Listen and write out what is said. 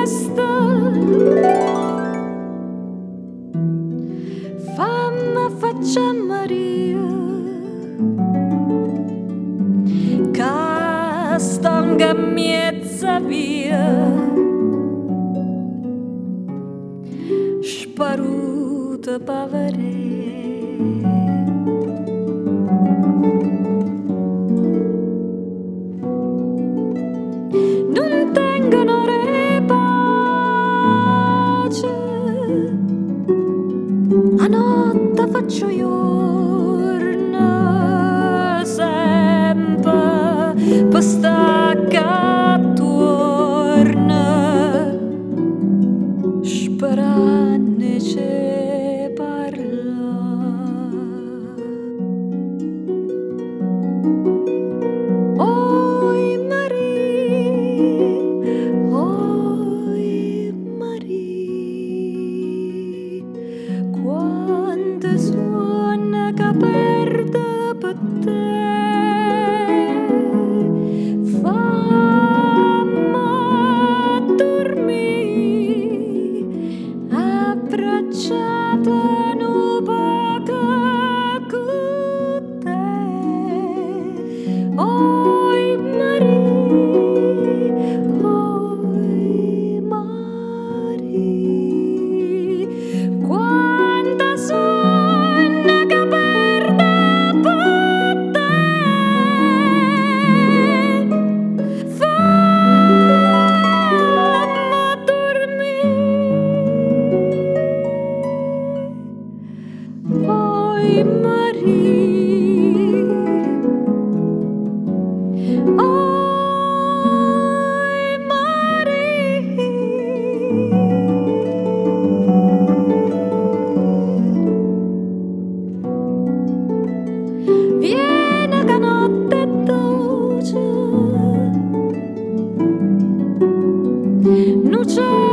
festa, famma faccia Maria, che stanga mezza via, sparuta pavere. Non tengono pace, a notte faccio giorno, sempre per stacca attorno, sperando c'è parla. Oi Marie, quando suona che perde per te, fammi dormire abbracciata no poco con te. Oi Marie, quanta sonno che perde per te, fammi dormire. Oi Marie, oi Marie, vieni che notte è dolce, non c'è